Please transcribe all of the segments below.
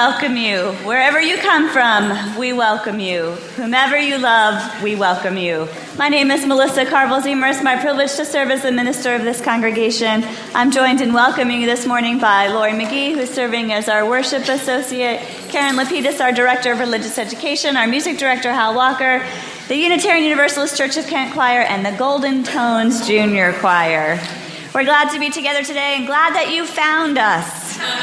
welcome you. Wherever you come from, we welcome you. Whomever you love, we welcome you. My name is Melissa Carville-Zemer. It's my privilege to serve as the minister of this congregation. I'm joined in welcoming you this morning by Lori McGee, who's serving as our worship associate, Karen Lapidus, our director of religious education, our music director, Hal Walker, the Unitarian Universalist Church of Kent Choir, and the Golden Tones Junior Choir. We're glad to be together today and glad that you found us.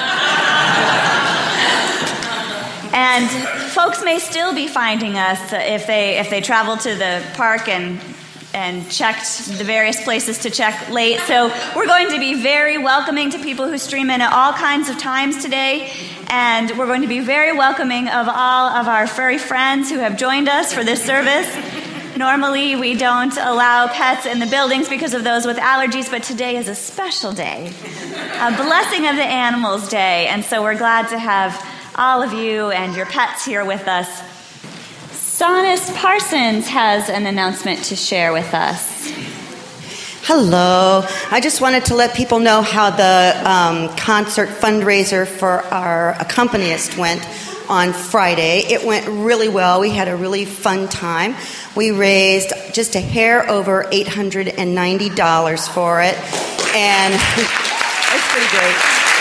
And folks may still be finding us if they travel to the park and checked the various places to check late. So we're going to be very welcoming to people who stream in at all kinds of times today. And we're going to be very welcoming of all of our furry friends who have joined us for this service. Normally, we don't allow pets in the buildings because of those with allergies, but today is a special day, a Blessing of the Animals Day. And so we're glad to have all of you and your pets here with us. Sonis Parsons has an announcement to share with us. Hello. I just wanted to let people know how the concert fundraiser for our accompanist went on Friday. It went really well. We had a really fun time. We raised just a hair over $890 for it, and it's pretty great.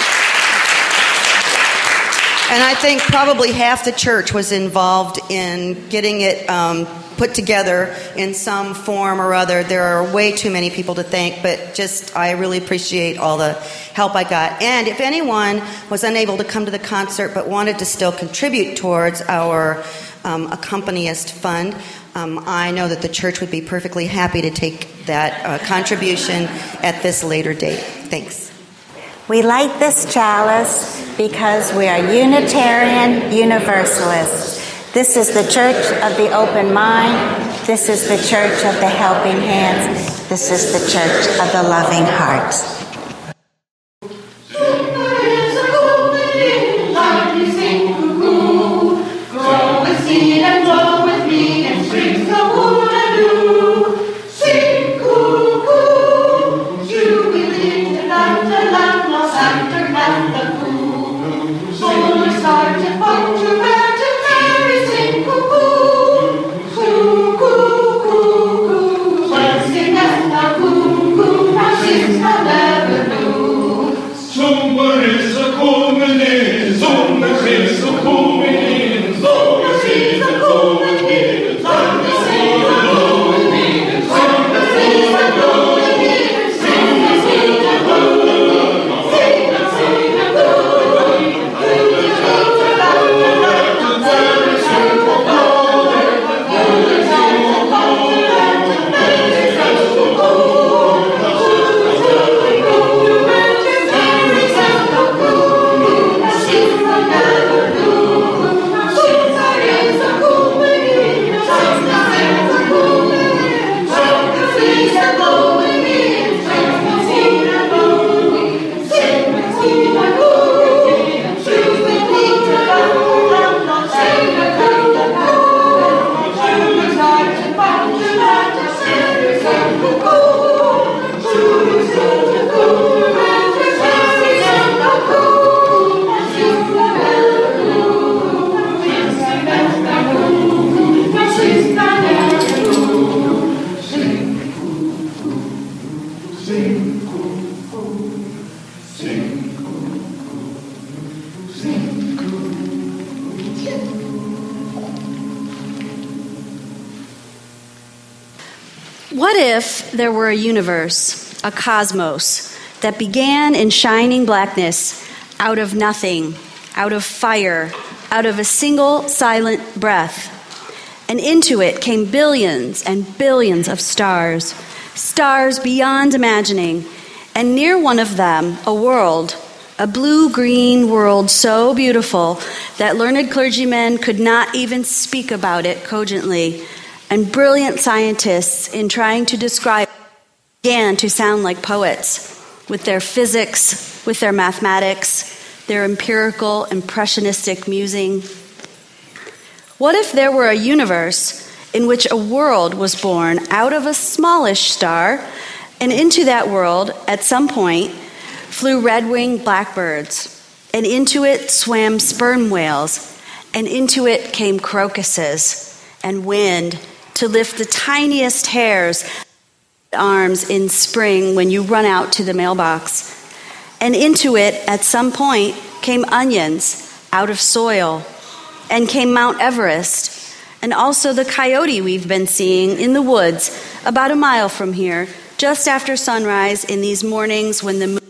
And I think probably half the church was involved in getting it put together in some form or other. There are way too many people to thank, but I really appreciate all the help I got. And if anyone was unable to come to the concert but wanted to still contribute towards our accompanist fund, I know that the church would be perfectly happy to take that contribution at this later date. Thanks. We light this chalice because we are Unitarian Universalists. This is the church of the open mind. This is the church of the helping hands. This is the church of the loving hearts. What if there were a universe, a cosmos, that began in shining blackness, out of nothing, out of fire, out of a single silent breath, and into it came billions and billions of stars, stars beyond imagining, and near one of them a world, a blue-green world so beautiful that learned clergymen could not even speak about it cogently, and brilliant scientists, in trying to describe it, began to sound like poets, with their physics, with their mathematics, their empirical, impressionistic musing. What if there were a universe in which a world was born out of a smallish star, and into that world, at some point, flew red-winged blackbirds, and into it swam sperm whales, and into it came crocuses and wind to lift the tiniest hairs arms in spring when you run out to the mailbox. And into it, at some point, came onions out of soil, and came Mount Everest, and also the coyote we've been seeing in the woods about a mile from here, just after sunrise in these mornings when the moon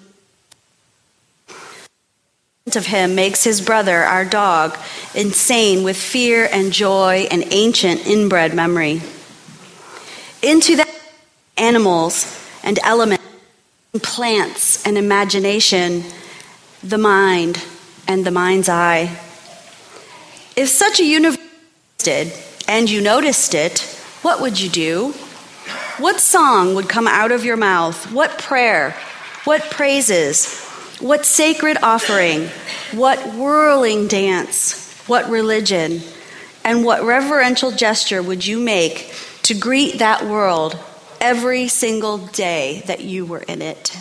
of him makes his brother, our dog, insane with fear and joy and ancient inbred memory. Into that, animals and elements, plants and imagination, the mind and the mind's eye. If such a universe existed and you noticed it, what would you do? What song would come out of your mouth? What prayer? What praises? What sacred offering? What whirling dance? What religion? And what reverential gesture would you make to greet that world every single day that you were in it?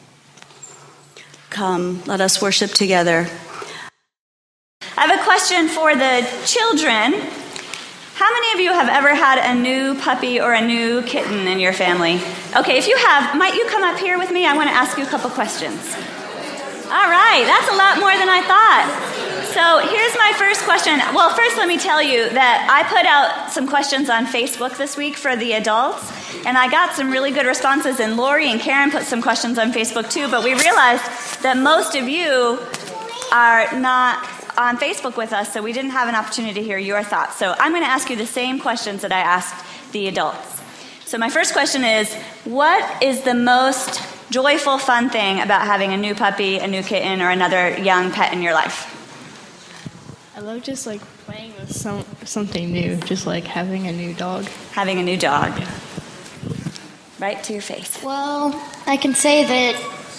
Come, let us worship together. I have a question for the children. How many of you have ever had a new puppy or a new kitten in your family? Okay, if you have, might you come up here with me? I want to ask you a couple questions. All right, that's a lot more than I thought. So here's my first question. Well, first let me tell you that I put out some questions on Facebook this week for the adults, and I got some really good responses, and Lori and Karen put some questions on Facebook too, but we realized that most of you are not on Facebook with us, so we didn't have an opportunity to hear your thoughts. So I'm going to ask you the same questions that I asked the adults. So my first question is, what is the most joyful, fun thing about having a new puppy, a new kitten, or another young pet in your life? I love just like playing with something new, just like having a new dog. Having a new dog. Right to your face. Well, I can say that.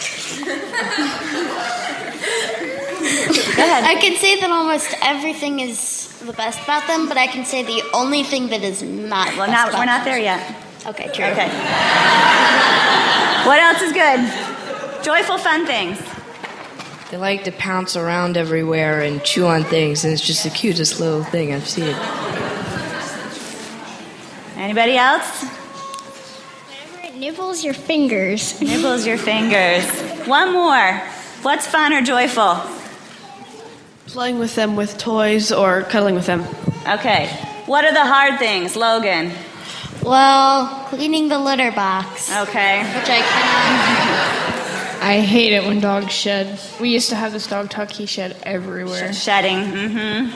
Go ahead. I can say that almost everything is the best about them, but I can say the only thing that is not. Well, we're not there yet. Okay, true. Okay. What else is good? Joyful, fun things. They like to pounce around everywhere and chew on things, and it's just the cutest little thing I've seen. Anybody else? Whenever it nibbles your fingers. Nibbles your fingers. One more. What's fun or joyful? Playing with them with toys or cuddling with them. Okay. What are the hard things, Logan? Well, cleaning the litter box. Okay. Which I cannot. I hate it when dogs shed. We used to have this dog Tuck. He shed everywhere. Shedding. Mm-hmm.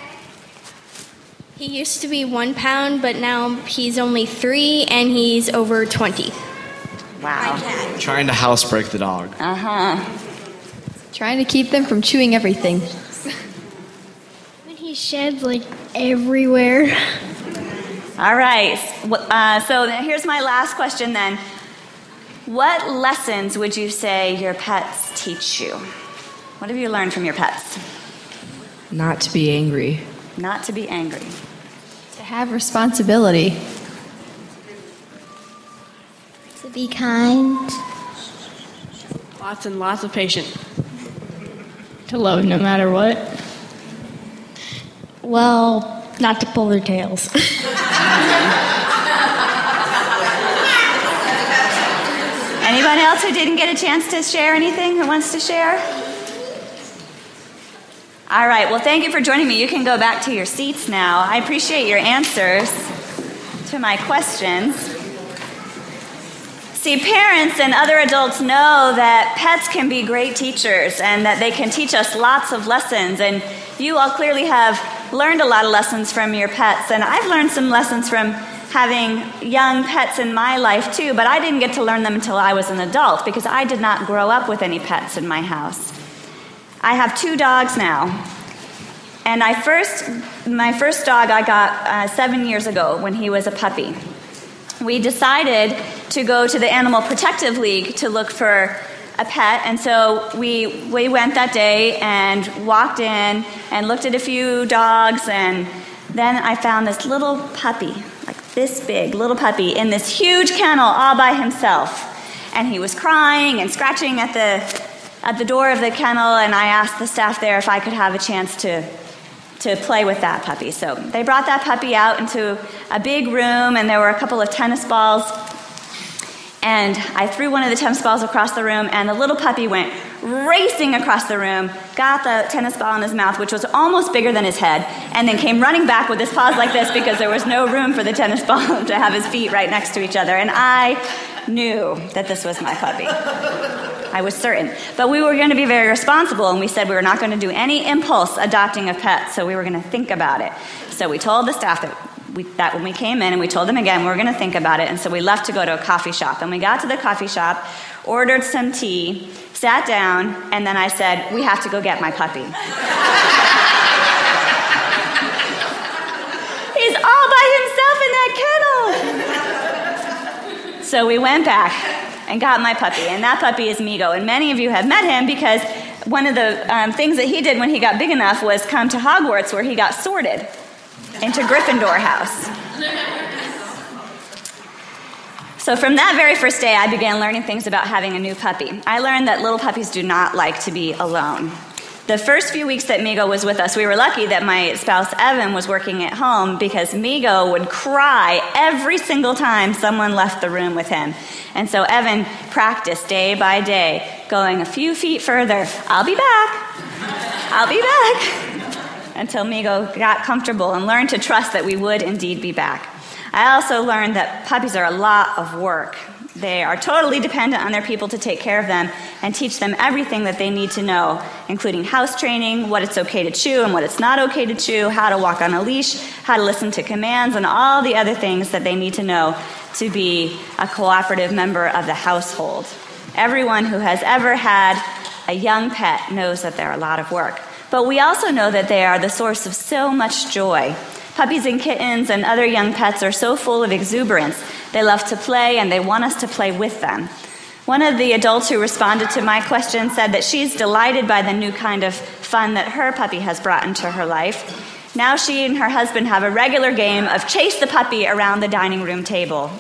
He used to be 1 pound, but now he's only 3 and he's over 20. Wow. Trying to housebreak the dog. Uh-huh. Trying to keep them from chewing everything. When he sheds like everywhere. All right. So here's my last question then. What lessons would you say your pets teach you? What have you learned from your pets? Not to be angry. Not to be angry. To have responsibility. To be kind. Lots and lots of patience. To love no matter what. Well, not to pull their tails. Anyone else who didn't get a chance to share anything, who wants to share? All right, well, thank you for joining me. You can go back to your seats now. I appreciate your answers to my questions. See, parents and other adults know that pets can be great teachers and that they can teach us lots of lessons. And you all clearly have learned a lot of lessons from your pets. And I've learned some lessons from having young pets in my life too, but I didn't get to learn them until I was an adult because I did not grow up with any pets in my house. I have 2 dogs now. And my first dog I got 7 years ago when he was a puppy. We decided to go to the Animal Protective League to look for a pet, and so we went that day and walked in and looked at a few dogs, and then I found this little puppy, like this big little puppy, in this huge kennel all by himself. And he was crying and scratching at the at the door of the kennel, and I asked the staff there if I could have a chance to play with that puppy. So they brought that puppy out into a big room, and there were a couple of tennis balls. And I threw one of the tennis balls across the room, and the little puppy went racing across the room, got the tennis ball in his mouth, which was almost bigger than his head, and then came running back with his paws like this because there was no room for the tennis ball to have his feet right next to each other. And I knew that this was my puppy. I was certain. But we were going to be very responsible, and we said we were not going to do any impulse adopting of pets, so we were going to think about it. So we told the staff that when we came in, and we told them again, we were going to think about it, and so we left to go to a coffee shop. And we got to the coffee shop, ordered some tea, sat down, and then I said, we have to go get my puppy. He's all by himself in that kennel. So we went back and got my puppy, and that puppy is Migo. And many of you have met him because one of the things that he did when he got big enough was come to Hogwarts, where he got sorted into Gryffindor House. So from that very first day, I began learning things about having a new puppy. I learned that little puppies do not like to be alone. The first few weeks that Migo was with us, we were lucky that my spouse Evan was working at home, because Migo would cry every single time someone left the room with him. And so Evan practiced day by day, going a few feet further. I'll be back, until Migo got comfortable and learned to trust that we would indeed be back. I also learned that puppies are a lot of work. They are totally dependent on their people to take care of them and teach them everything that they need to know, including house training, what it's okay to chew and what it's not okay to chew, how to walk on a leash, how to listen to commands, and all the other things that they need to know to be a cooperative member of the household. Everyone who has ever had a young pet knows that they're a lot of work. But we also know that they are the source of so much joy. Puppies and kittens and other young pets are so full of exuberance. They love to play, and they want us to play with them. One of the adults who responded to my question said that she's delighted by the new kind of fun that her puppy has brought into her life. Now she and her husband have a regular game of chase the puppy around the dining room table.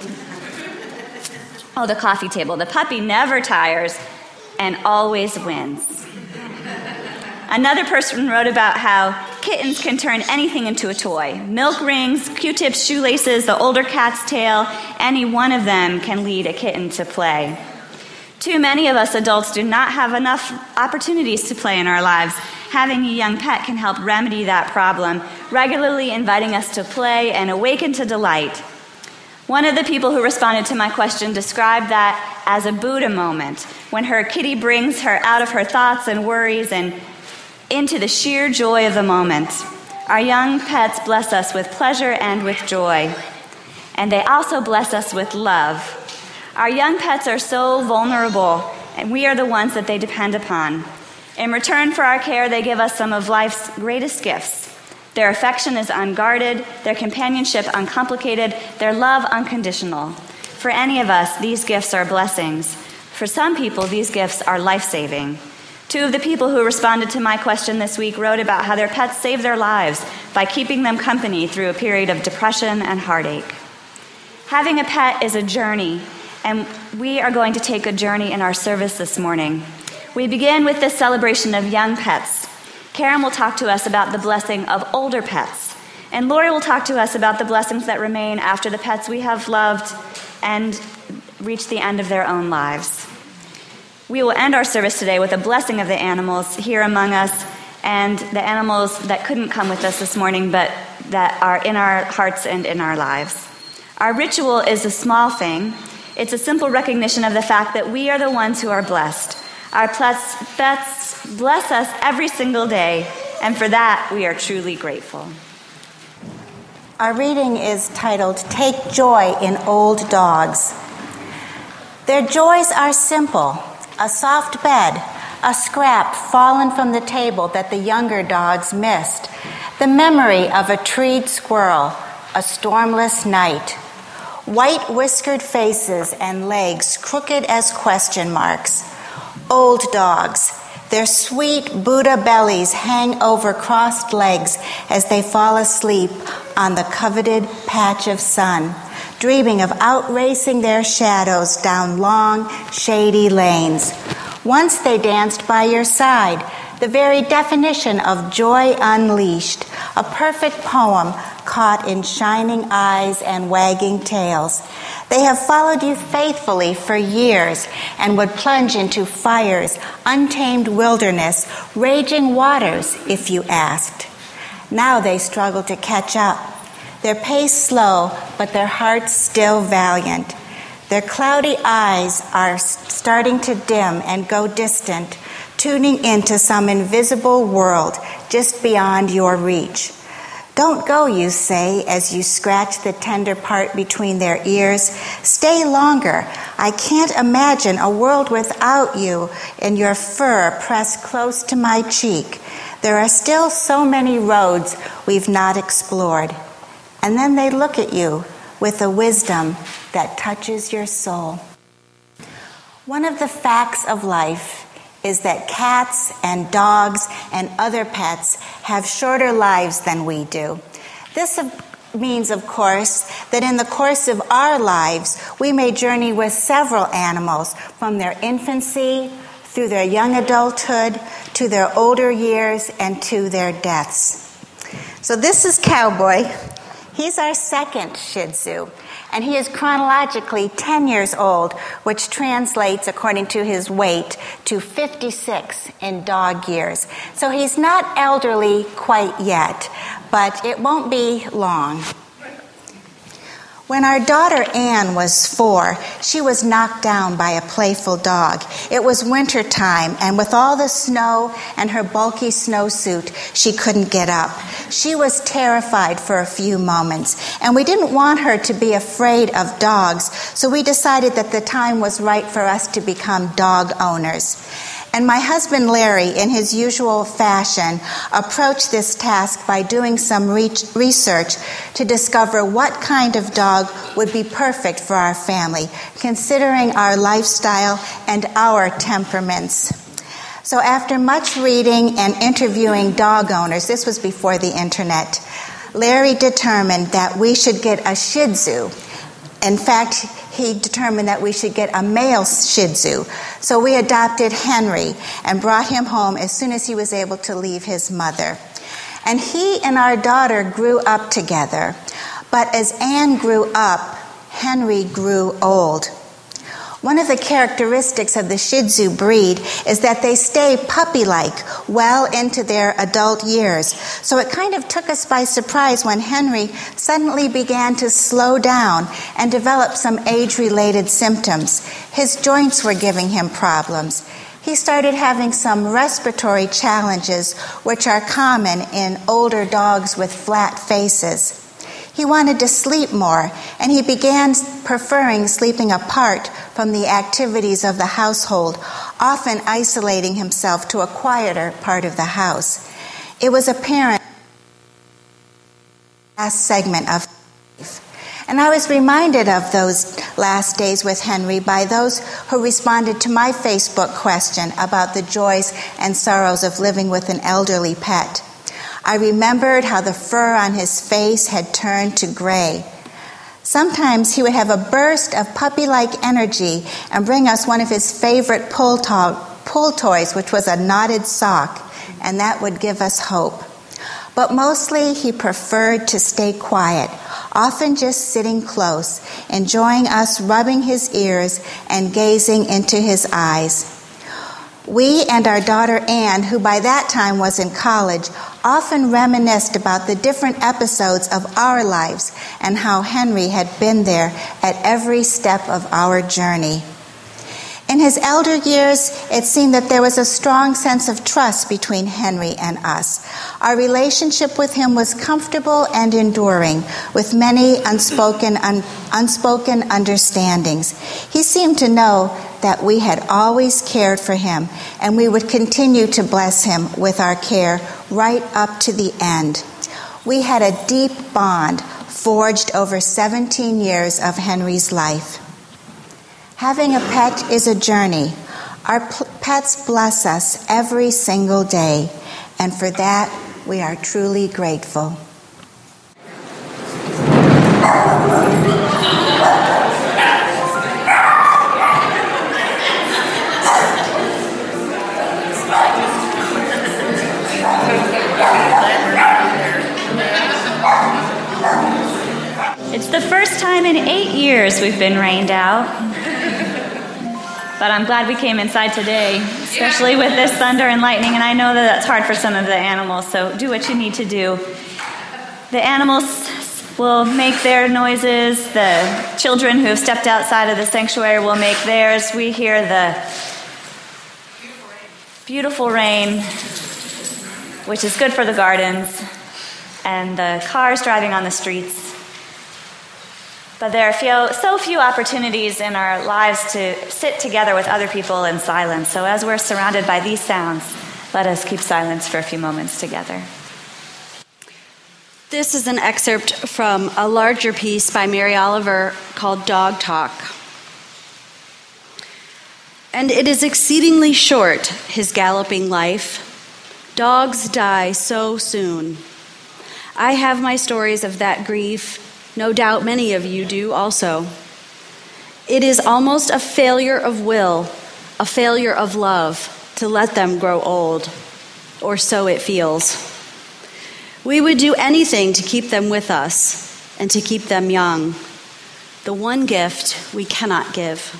Oh, the coffee table. The puppy never tires and always wins. Another person wrote about how kittens can turn anything into a toy. Milk rings, Q-tips, shoelaces, the older cat's tail, any one of them can lead a kitten to play. Too many of us adults do not have enough opportunities to play in our lives. Having a young pet can help remedy that problem, regularly inviting us to play and awaken to delight. One of the people who responded to my question described that as a Buddha moment, when her kitty brings her out of her thoughts and worries and into the sheer joy of the moment. Our young pets bless us with pleasure and with joy, and they also bless us with love. Our young pets are so vulnerable, and we are the ones that they depend upon. In return for our care, they give us some of life's greatest gifts. Their affection is unguarded, their companionship uncomplicated, their love unconditional. For any of us, these gifts are blessings. For some people, these gifts are life-saving. Two of the people who responded to my question this week wrote about how their pets saved their lives by keeping them company through a period of depression and heartache. Having a pet is a journey, and we are going to take a journey in our service this morning. We begin with this celebration of young pets. Karen will talk to us about the blessing of older pets, and Lori will talk to us about the blessings that remain after the pets we have loved and reach the end of their own lives. We will end our service today with a blessing of the animals here among us, and the animals that couldn't come with us this morning, but that are in our hearts and in our lives. Our ritual is a small thing. It's a simple recognition of the fact that we are the ones who are blessed. Our pets bless us every single day, and for that we are truly grateful. Our reading is titled, Take Joy in Old Dogs. Their joys are simple. A soft bed, a scrap fallen from the table that the younger dogs missed, the memory of a treed squirrel, a stormless night, white whiskered faces and legs crooked as question marks. Old dogs, their sweet Buddha bellies hang over crossed legs as they fall asleep on the coveted patch of sun, dreaming of outracing their shadows down long, shady lanes. Once they danced by your side, the very definition of joy unleashed, a perfect poem caught in shining eyes and wagging tails. They have followed you faithfully for years and would plunge into fires, untamed wilderness, raging waters if you asked. Now they struggle to catch up. Their pace slow, but their hearts still valiant. Their cloudy eyes are starting to dim and go distant, tuning into some invisible world just beyond your reach. Don't go, you say, as you scratch the tender part between their ears. Stay longer. I can't imagine a world without you and your fur pressed close to my cheek. There are still so many roads we've not explored. And then they look at you with a wisdom that touches your soul. One of the facts of life is that cats and dogs and other pets have shorter lives than we do. This means, of course, that in the course of our lives, we may journey with several animals from their infancy through their young adulthood to their older years and to their deaths. So this is Cowboy. He's our second Shih Tzu, and he is chronologically 10 years old, which translates, according to his weight, to 56 in dog years. So he's not elderly quite yet, but it won't be long. When our daughter Anne was 4, she was knocked down by a playful dog. It was winter time, and with all the snow and her bulky snowsuit, she couldn't get up. She was terrified for a few moments, and we didn't want her to be afraid of dogs, so we decided that the time was right for us to become dog owners. And my husband Larry, in his usual fashion, approached this task by doing some research to discover what kind of dog would be perfect for our family, considering our lifestyle and our temperaments. So after much reading and interviewing dog owners, this was before the internet, Larry determined that we should get a Shih Tzu. In fact, he determined that we should get a male Shih Tzu. So we adopted Henry and brought him home as soon as he was able to leave his mother. And he and our daughter grew up together. But as Anne grew up, Henry grew old. One of the characteristics of the Shih Tzu breed is that they stay puppy-like well into their adult years. So it kind of took us by surprise when Henry suddenly began to slow down and develop some age-related symptoms. His joints were giving him problems. He started having some respiratory challenges, which are common in older dogs with flat faces. He wanted to sleep more, and he began preferring sleeping apart from the activities of the household, often isolating himself to a quieter part of the house. It was apparent in the last segment of life. And I was reminded of those last days with Henry by those who responded to my Facebook question about the joys and sorrows of living with an elderly pet. I remembered how the fur on his face had turned to gray. Sometimes he would have a burst of puppy-like energy and bring us one of his favorite pull toys, which was a knotted sock, and that would give us hope. But mostly he preferred to stay quiet, often just sitting close, enjoying us rubbing his ears and gazing into his eyes. We and our daughter Anne, who by that time was in college, often reminisced about the different episodes of our lives and how Henry had been there at every step of our journey. In his elder years, it seemed that there was a strong sense of trust between Henry and us. Our relationship with him was comfortable and enduring, with many unspoken understandings. He seemed to know that we had always cared for him, and we would continue to bless him with our care right up to the end. We had a deep bond forged over 17 years of Henry's life. Having a pet is a journey. Our pets bless us every single day, and for that we are truly grateful. time in 8 years we've been rained out. But I'm glad we came inside today, especially with this thunder and lightning, and I know that that's hard for some of the animals, so do what you need to do. The animals will make their noises. The children who have stepped outside of the sanctuary will make theirs. We hear the beautiful rain, which is good for the gardens, and the cars driving on the streets. But there are so few opportunities in our lives to sit together with other people in silence. So as we're surrounded by these sounds, let us keep silence for a few moments together. This is an excerpt from a larger piece by Mary Oliver called Dog Talk. And it is exceedingly short, his galloping life. Dogs die so soon. I have my stories of that grief. No doubt many of you do also. It is almost a failure of will, a failure of love to let them grow old, or so it feels. We would do anything to keep them with us and to keep them young, the one gift we cannot give.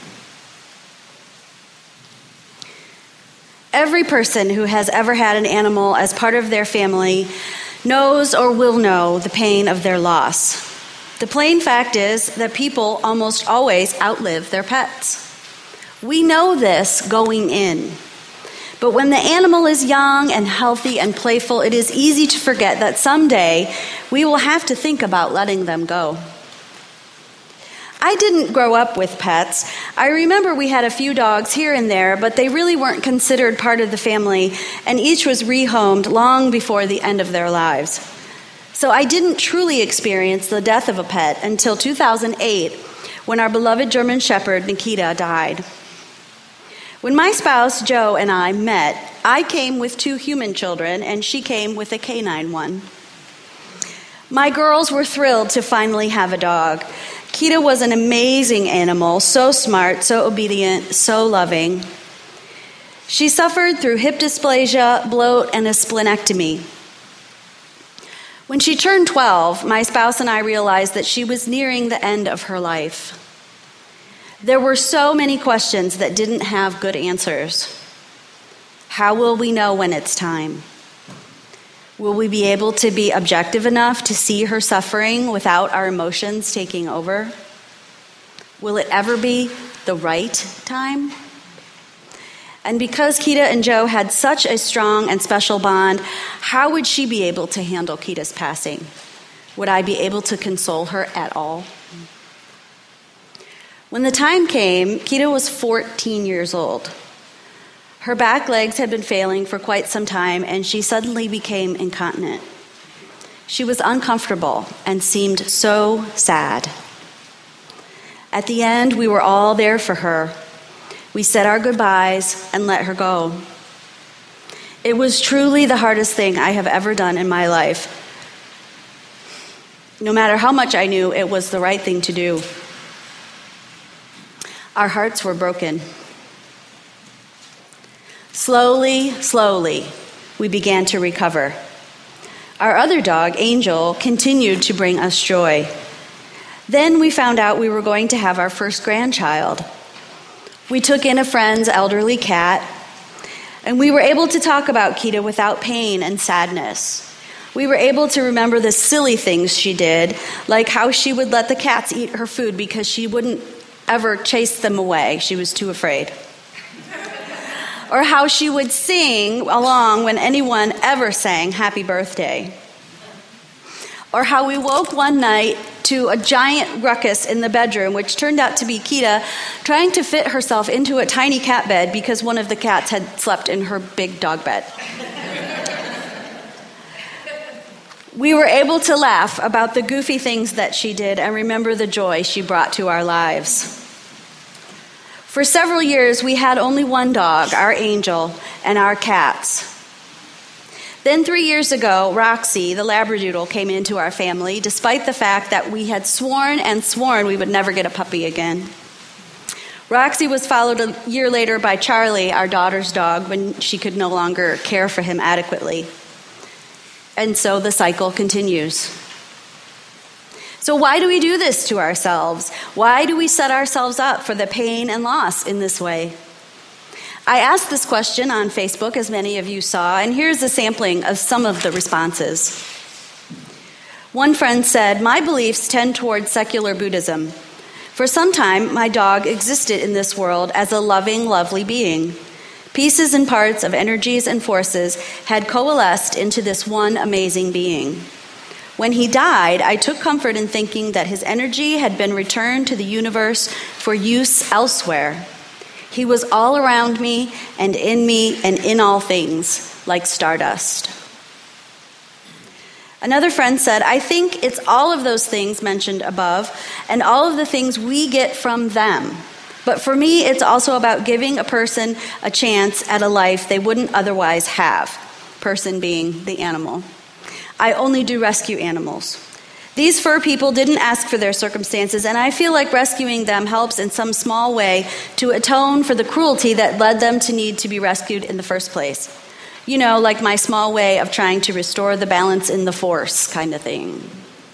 Every person who has ever had an animal as part of their family knows or will know the pain of their loss. The plain fact is that people almost always outlive their pets. We know this going in. But when the animal is young and healthy and playful, it is easy to forget that someday we will have to think about letting them go. I didn't grow up with pets. I remember we had a few dogs here and there, but they really weren't considered part of the family, and each was rehomed long before the end of their lives. So I didn't truly experience the death of a pet until 2008, when our beloved German Shepherd, Nikita, died. When my spouse, Joe, and I met, I came with 2 human children, and she came with a canine one. My girls were thrilled to finally have a dog. Kita was an amazing animal, so smart, so obedient, so loving. She suffered through hip dysplasia, bloat, and a splenectomy. When she turned 12, my spouse and I realized that she was nearing the end of her life. There were so many questions that didn't have good answers. How will we know when it's time? Will we be able to be objective enough to see her suffering without our emotions taking over? Will it ever be the right time? And because Kita and Joe had such a strong and special bond, how would she be able to handle Kita's passing? Would I be able to console her at all? When the time came, Kita was 14 years old. Her back legs had been failing for quite some time, and she suddenly became incontinent. She was uncomfortable and seemed so sad. At the end, we were all there for her. We said our goodbyes and let her go. It was truly the hardest thing I have ever done in my life. No matter how much I knew it was the right thing to do. Our hearts were broken. Slowly, we began to recover. Our other dog, Angel, continued to bring us joy. Then we found out we were going to have our first grandchild. We took in a friend's elderly cat, and we were able to talk about Kita without pain and sadness. We were able to remember the silly things she did, like how she would let the cats eat her food because she wouldn't ever chase them away. She was too afraid. Or how she would sing along when anyone ever sang happy birthday. Or how we woke one night to a giant ruckus in the bedroom, which turned out to be Kita trying to fit herself into a tiny cat bed because one of the cats had slept in her big dog bed. We were able to laugh about the goofy things that she did and remember the joy she brought to our lives. For several years, we had only one dog, our Angel, and our cats. Then 3 years ago, Roxy, the Labradoodle, came into our family, despite the fact that we had sworn we would never get a puppy again. Roxy was followed a year later by Charlie, our daughter's dog, when she could no longer care for him adequately. And so the cycle continues. So why do we do this to ourselves? Why do we set ourselves up for the pain and loss in this way? I asked this question on Facebook, as many of you saw, and here's a sampling of some of the responses. One friend said, "My beliefs tend towards secular Buddhism. For some time, my dog existed in this world as a loving, lovely being. Pieces and parts of energies and forces had coalesced into this one amazing being. When he died, I took comfort in thinking that his energy had been returned to the universe for use elsewhere. He was all around me and in all things, like stardust." Another friend said, "I think it's all of those things mentioned above and all of the things we get from them. But for me, it's also about giving a person a chance at a life they wouldn't otherwise have," person being the animal. "I only do rescue animals. These fur people didn't ask for their circumstances, and I feel like rescuing them helps in some small way to atone for the cruelty that led them to need to be rescued in the first place. You know, like my small way of trying to restore the balance in the force kind of thing."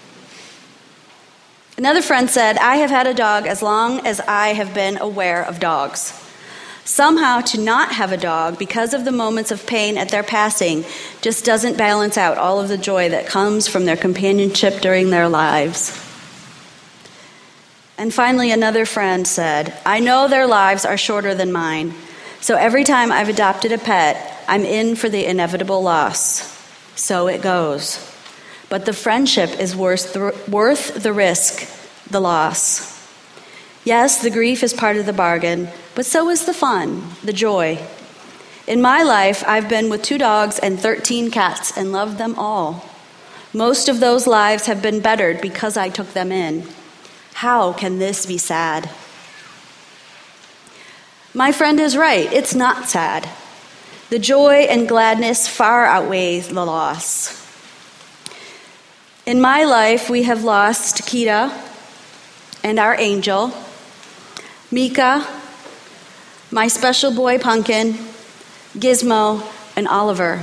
Another friend said, "I have had a dog as long as I have been aware of dogs. Somehow to not have a dog because of the moments of pain at their passing just doesn't balance out all of the joy that comes from their companionship during their lives." And finally, another friend said, "I know their lives are shorter than mine, so every time I've adopted a pet, I'm in for the inevitable loss. So it goes. But the friendship is worth the risk, the loss. Yes, the grief is part of the bargain, but so is the fun, the joy. In my life, I've been with 2 dogs and 13 cats and loved them all. Most of those lives have been bettered because I took them in. How can this be sad?" My friend is right. It's not sad. The joy and gladness far outweighs the loss. In my life, we have lost Kita and our angel, Mika, my special boy Pumpkin, Gizmo, and Oliver.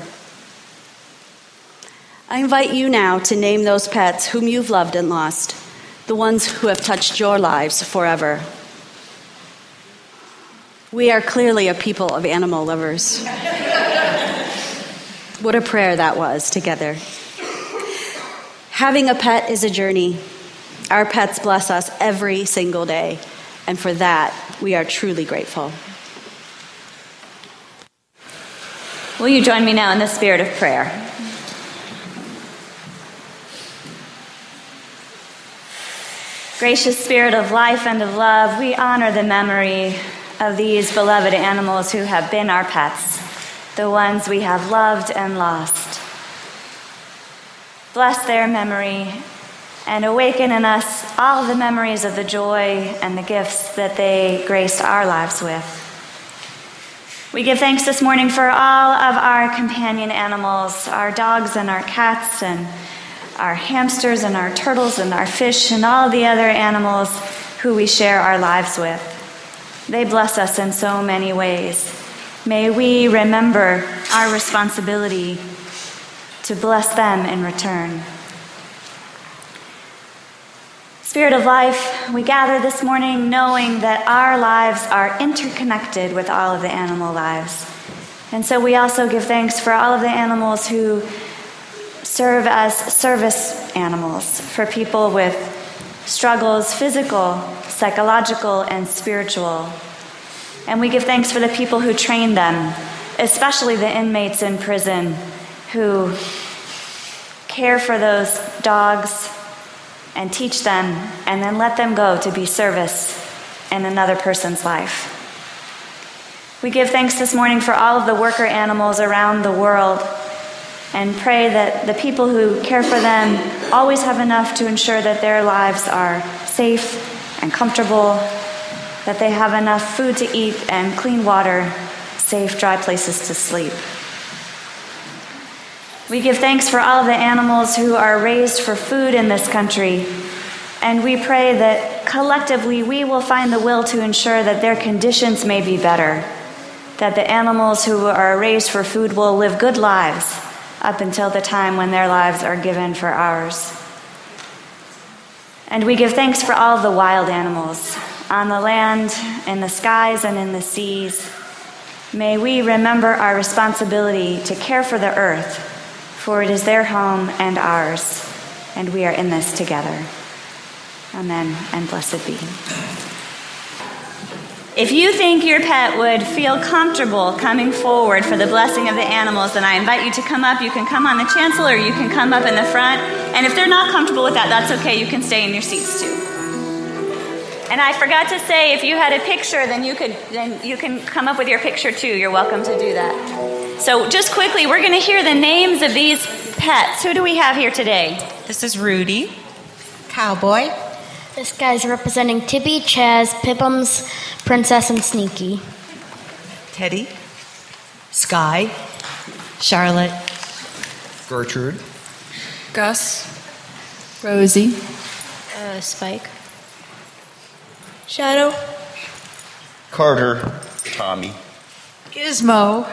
I invite you now to name those pets whom you've loved and lost, the ones who have touched your lives forever. We are clearly a people of animal lovers. What a prayer that was together. Having a pet is a journey. Our pets bless us every single day, and for that, we are truly grateful. Will you join me now in the spirit of prayer? Gracious Spirit of life and of love, we honor the memory of these beloved animals who have been our pets, the ones we have loved and lost. Bless their memory and awaken in us all the memories of the joy and the gifts that they graced our lives with. We give thanks this morning for all of our companion animals, our dogs and our cats and our hamsters and our turtles and our fish and all the other animals who we share our lives with. They bless us in so many ways. May we remember our responsibility to bless them in return. Spirit of life, we gather this morning knowing that our lives are interconnected with all of the animal lives. And so we also give thanks for all of the animals who serve as service animals for people with struggles, physical, psychological, and spiritual. And we give thanks for the people who train them, especially the inmates in prison who care for those dogs and teach them and then let them go to be service in another person's life. We give thanks this morning for all of the worker animals around the world and pray that the people who care for them always have enough to ensure that their lives are safe and comfortable, that they have enough food to eat and clean water, safe, dry places to sleep. We give thanks for all of the animals who are raised for food in this country, and we pray that collectively we will find the will to ensure that their conditions may be better, that the animals who are raised for food will live good lives up until the time when their lives are given for ours. And we give thanks for all the wild animals on the land, in the skies, and in the seas. May we remember our responsibility to care for the earth, for it is their home and ours, and we are in this together. Amen, and blessed be. If you think your pet would feel comfortable coming forward for the blessing of the animals, then I invite you to come up. You can come on the chancel, or you can come up in the front. And if they're not comfortable with that, that's okay. You can stay in your seats too. And I forgot to say, if you had a picture, then you can come up with your picture too. You're welcome to do that. So just quickly, we're going to hear the names of these pets. Who do we have here today? This is Rudy. Cowboy. This guy's representing Tippy, Chaz, Pippums, Princess, and Sneaky. Teddy. Sky. Charlotte. Gertrude. Gus. Rosie. Spike. Shadow. Carter. Tommy. Gizmo.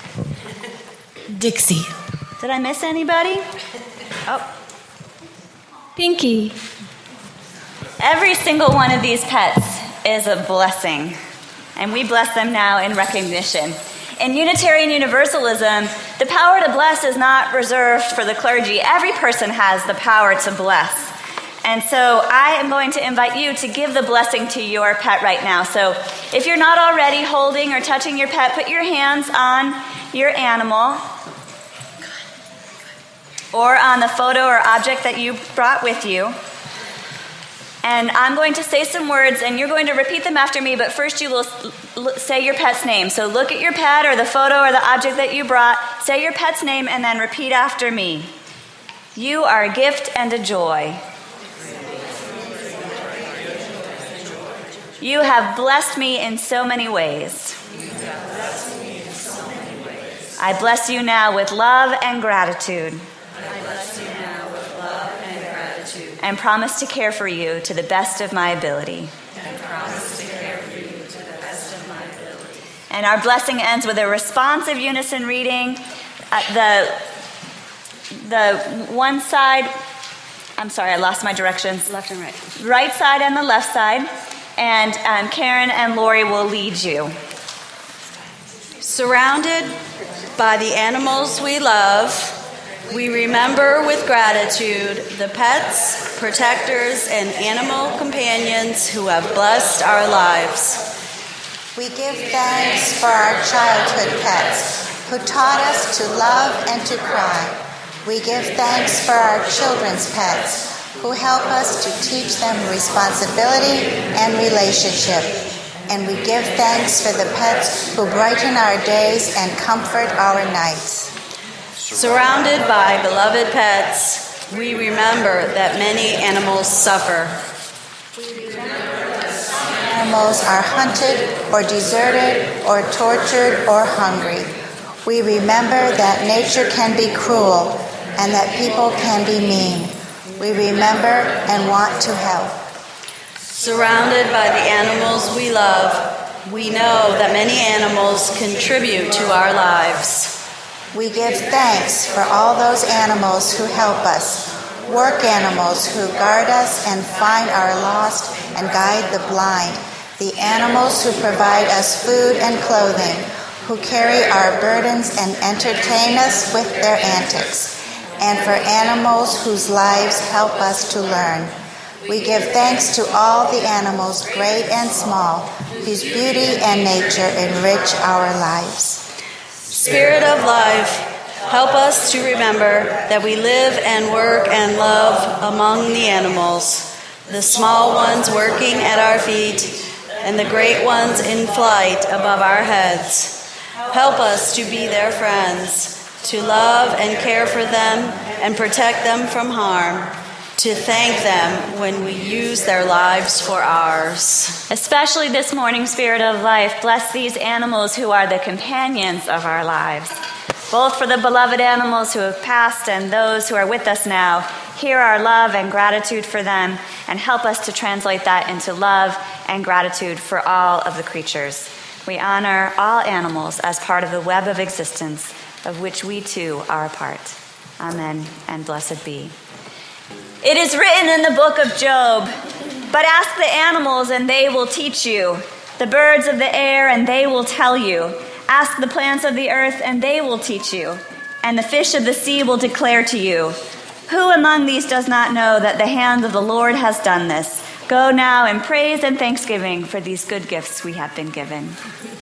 Dixie. Did I miss anybody? Oh. Pinky. Every single one of these pets is a blessing, and we bless them now in recognition. In Unitarian Universalism, the power to bless is not reserved for the clergy. Every person has the power to bless. And so I am going to invite you to give the blessing to your pet right now. So if you're not already holding or touching your pet, put your hands on your animal or on the photo or object that you brought with you. And I'm going to say some words, and you're going to repeat them after me, but first you will say your pet's name. So look at your pet or the photo or the object that you brought, say your pet's name, and then repeat after me. You are a gift and a joy. You have blessed me in so many ways. I bless you now with love and gratitude. And promise to care for you to the best of my ability. And our blessing ends with a responsive unison reading. The one side, I'm sorry, I lost my directions. Left and right. Right side and the left side. And Karen and Lori will lead you. Surrounded by the animals we love, we remember with gratitude the pets, protectors, and animal companions who have blessed our lives. We give thanks for our childhood pets who taught us to love and to cry. We give thanks for our children's pets who help us to teach them responsibility and relationship. And we give thanks for the pets who brighten our days and comfort our nights. Surrounded by beloved pets, we remember that many animals suffer. Animals are hunted or deserted or tortured or hungry. We remember that nature can be cruel and that people can be mean. We remember and want to help. Surrounded by the animals we love, we know that many animals contribute to our lives. We give thanks for all those animals who help us, work animals who guard us and find our lost and guide the blind, the animals who provide us food and clothing, who carry our burdens and entertain us with their antics, and for animals whose lives help us to learn. We give thanks to all the animals, great and small, whose beauty and nature enrich our lives. Spirit of life, help us to remember that we live and work and love among the animals, the small ones working at our feet and the great ones in flight above our heads. Help us to be their friends, to love and care for them and protect them from harm, to thank them when we use their lives for ours. Especially this morning, Spirit of Life, bless these animals who are the companions of our lives, both for the beloved animals who have passed and those who are with us now. Hear our love and gratitude for them, and help us to translate that into love and gratitude for all of the creatures. We honor all animals as part of the web of existence of which we too are a part. Amen, and blessed be. It is written in the book of Job, but ask the animals and they will teach you, the birds of the air and they will tell you. Ask the plants of the earth and they will teach you, and the fish of the sea will declare to you. Who among these does not know that the hand of the Lord has done this? Go now in praise and thanksgiving for these good gifts we have been given.